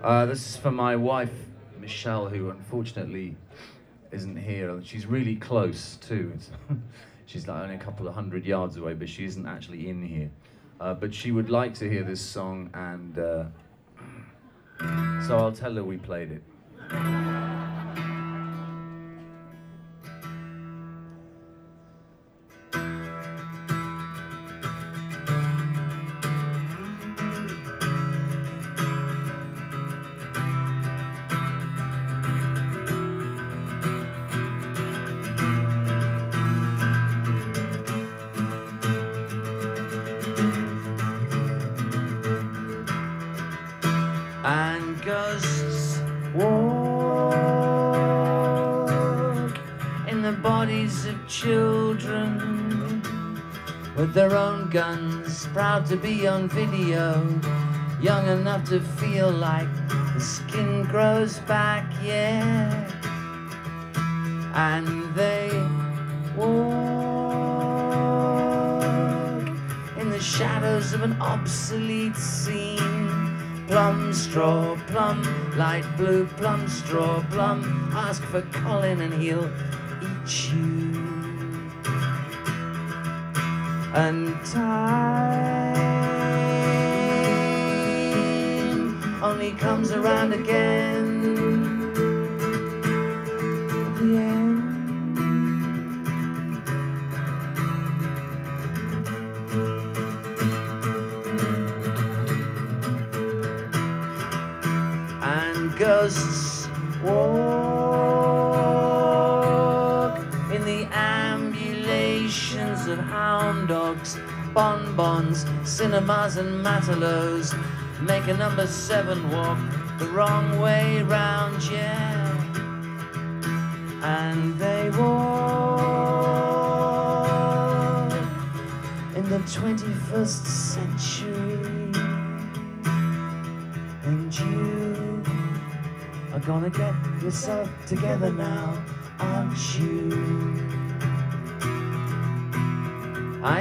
This is for my wife, Michelle, who unfortunately isn't here. She's really close too. She's like only a couple of 100 yards away, but she isn't actually in here. But she would like to hear this song, and so I'll tell her we played it. And ghosts walk in the bodies of children with their own guns, proud to be on video, young enough to feel like the skin grows back, yeah. And they walk in the shadows of an obsolete scene. Plum, straw, plum, light blue, plum, straw, plum. Ask for Colin and he'll eat you. And time only comes around again at the end. Ghosts walk in the ambulations of hound dogs, bonbons, cinemas and matelots. Make a number 7 walk the wrong way round, yeah. And they walk in the 21st century. And you are gonna get yourself together now, aren't you? I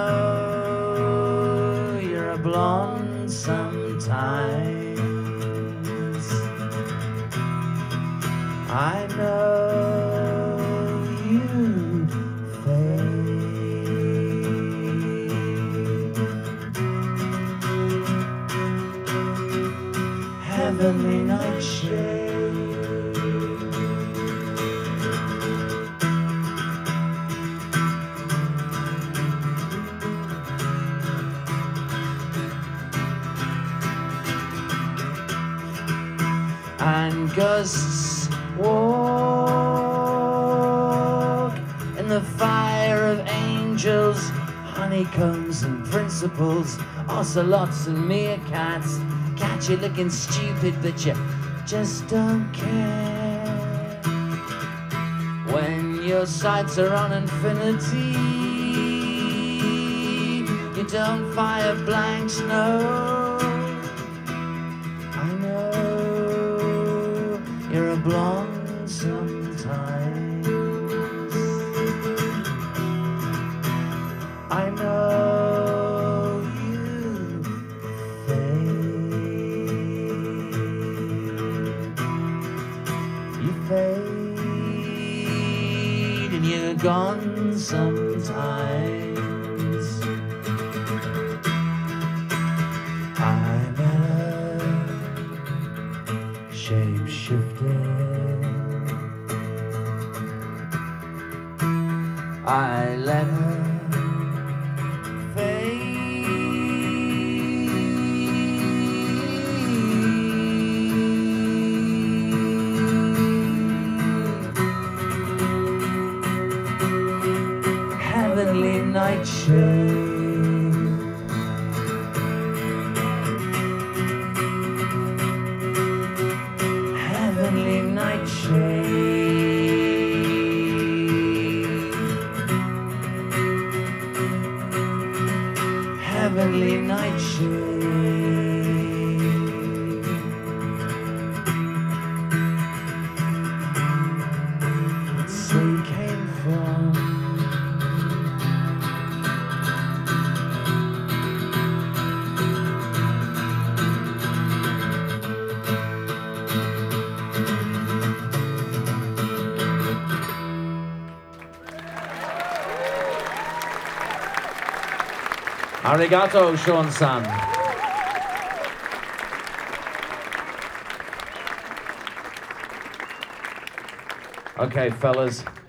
know you're a blonde sometimes. I know you fade. Heavenly nightshade. And ghosts walk in the fire of angels, honeycombs and principles, ocelots and meerkats. Catch you looking stupid, but you just don't care. When your sights are on infinity, you don't fire blanks, no. You're a blonde sometimes. I know you fade. You fade and you're gone sometimes. I'm shape-shifting. I let her fade. Heavenly nightshade. Heavenly nightshade. Heavenly nightshade. That's where you came from. Arigato, Sean-san. Okay, fellas.